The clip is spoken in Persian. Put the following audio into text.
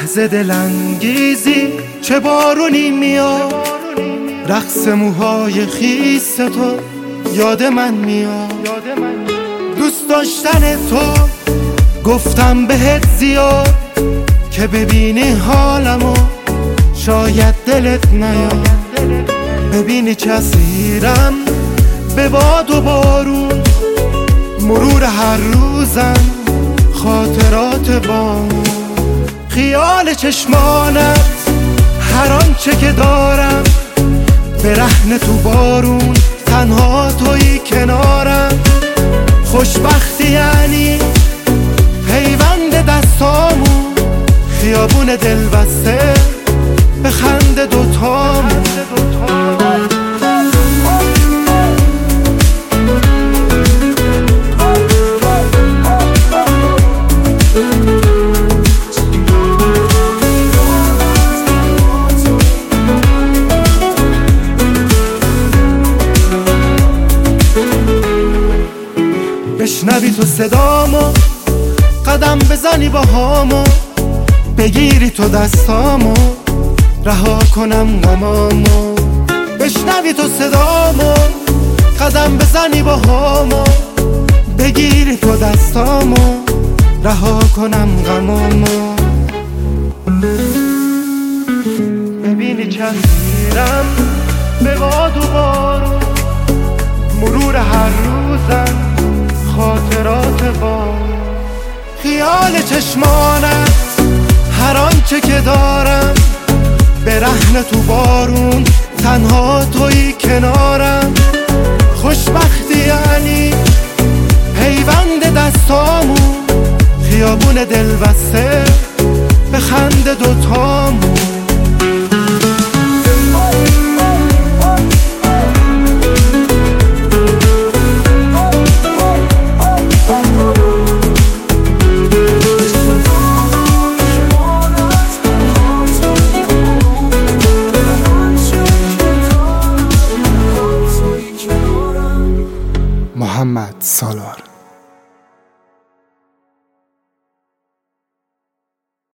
لحظه دلانگیزی چه بارونی میاد، رقص موهای خیس تو یاد من میاد. دوست داشتن تو گفتم بهت زیاد که ببینی حالمو، شاید دلت نیاد. ببینی چسیرم به باد و بارون، مرور هر روزم خاطرات بام. خیال چشمانت هر آنچه که دارم، برهنه تو بارون تنها تویی کنارم. خوشبختی یعنی پیوند دستامون، خیابون دل بسته به خنده دوتامون. بشنوی تو صدامو، قدم بزنی با هامو، بگیری تو دستامو، رها کنم غمامو. بشنوی تو صدامو، قدم بزنی با هامو، بگیری تو دستامو، رها کنم غمامو. ببینی چسیرم به باد و بارون، مرور هر روزم خاطرات با. خیال چشمانت هر آنچه که دارم، برهنه تو بارون تنها تویی کنارم. خوشبختی یعنی پیوند دستامون، خیابون دل بسته به خنده دوتامون. محمد سالار.